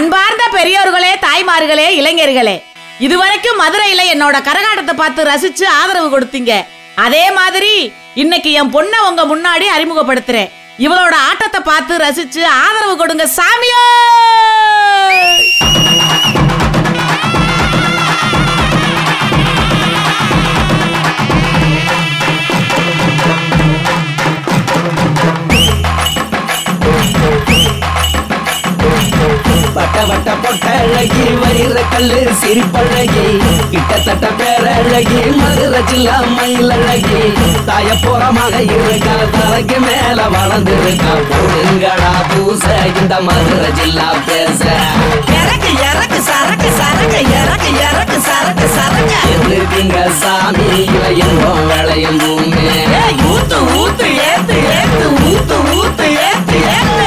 அன்பார்ந்த பெரியோர்களே, தாய்மார்களே, இளைஞர்களே, இதுவரைக்கும் மதுரையில என்னோட கரகாட்டத்தை பார்த்து ரசிச்சு ஆதரவு கொடுத்தீங்க. அதே மாதிரி இன்னைக்கு என் பொண்ணை உங்க முன்னாடி அறிமுகப்படுத்துறேன். இவளோட ஆட்டத்தை பார்த்து ரசிச்சு ஆதரவு கொடுங்க சாமியோ. வட்ட வட்ட பொட்டழகி, வயிற கல்லு சிரிப்பழகி, கிட்டத்தட்ட பேரழகி, மதுரை ஜில்லா மயிலழகி, தாய போறமாக இருக்கா, தலைக்கு மேல வளர்ந்துருக்கா, போடுங்கடா பூச இந்த மதுரை ஜில்லா பேச. இறக்கு இறக்கு சரக்கு சரக்கு, இறக்கு இறக்கு சரக்கு சரக்கு, எதுக்குங்க சாமி இவ எங்கும் விளையும் பூமி. ஊத்து ஊத்து ஏத்து ஏத்து, ஊத்து ஊத்து ஏத்து ஏத்து.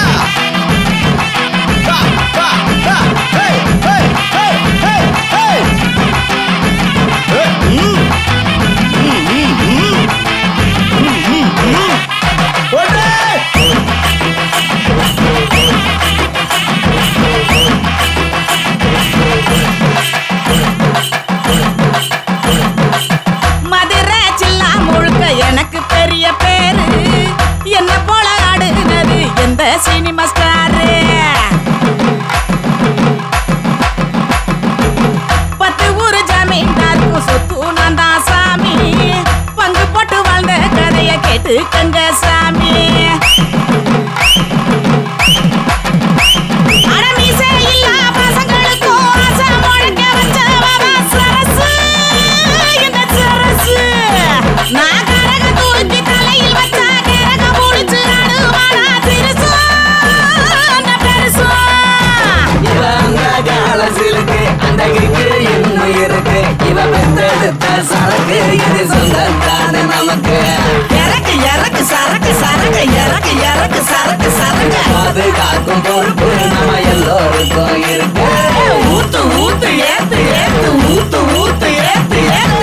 மதுரை ஜில்லா முழுக்க எனக்கு பெரிய பேரு, என்ன போல ஆடுனது எந்த சினிமா ஸ்டாரு. 10 ஊரு ஜமீன்தாருக்கும் சொத்து நான் தான் சாமி, பங்கு போட்டு வாழ்ந்த கதைய கேட்டுக்கங்க சாமி. அடமீசை இல்லா பசங்களுக்கும் ஆசை முழக்க வச்சவதான் சரசு, இந்த சரசு. நான் கரக தூக்கி தலையில் வச்சா கரக முடிச்சு ஆடுவானா சிறுசு, அந்த பெருசு. இவ அந்த காலசிலுக்கு அந்த கிக்கு இன்னும் இருக்கு, இவ பெத்தெடுத்த சரக்கு இது சொந்தத்தானே நமக்கு. இறக்கு இறக்கு சரக்கு சரக்கு, இறக்கு இறக்கு சரக்கு சரக்கு, பாதுகாக்கும் பொறுப்பு நம்ம எல்லோருக்கும் இருக்கு. ஊத்து ஊத்து ஏத்து ஏத்து, ஊத்து ஊத்து ஏத்து ஏத்து.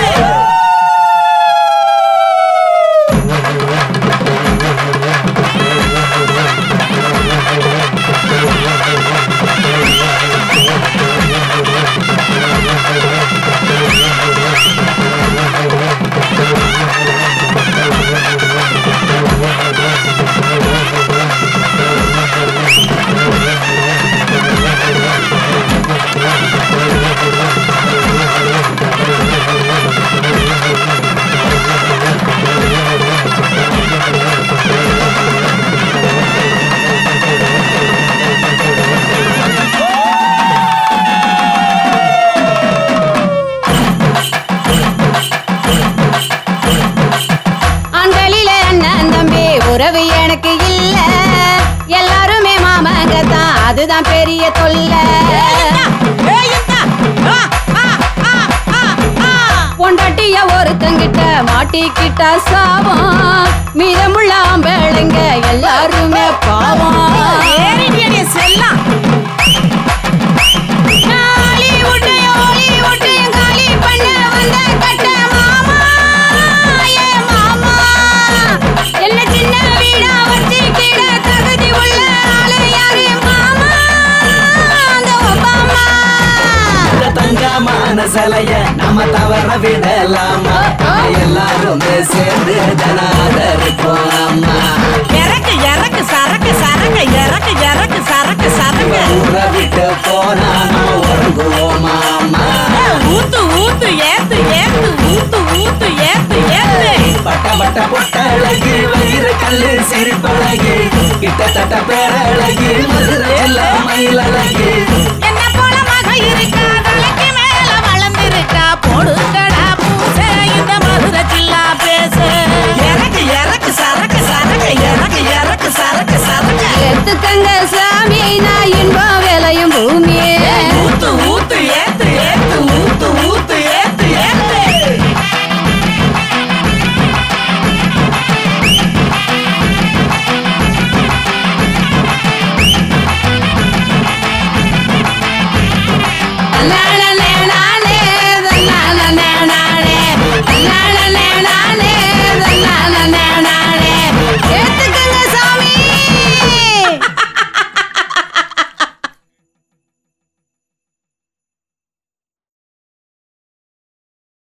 ஆண்களிலே அண்ணன் தம்பி உறவு எனக்கு இல்ல, எல்லாருமே மாமங்க தான், அதுதான் பெரிய தொல்லை. பொண்டாட்டிய ஒருத்தங்கிட்ட மாட்டிக்கிட்டா சாவம், மீதமுள்ள ஆம்பளைங்க எல்லாருமே பாவம். செல்லாம் ஹாலிவுட்டையும் காலி பண்ண வந்த கட்ட மாமா, ஏ மாமா, என்ன சின்ன வீடா வச்சுக்கிட தகுதி உள்ள ஆளு யாரு மாமா, அந்த ஒபாமா. இந்த தங்கமான சிலைய நம்ம தவற விடலாமா, எல்லாருமே சேர்ந்து ஜனாதரிப்போம் அம்மா. இறக்கு இறக்கு சரக்கு சரக்கு, இறக்கு இறக்கு சரக்கு சரக்கு, ஊரை விட்டு போனா நம்ம உறங்குவோமா அம்மா. ஊத்து ஊத்து ஏத்து ஏத்து, ஊத்து ஊத்து ஏத்து ஏத்து. பட்ட பட்ட பொட்டழகி, வயிறு கல்லு சிரிப்பழகி,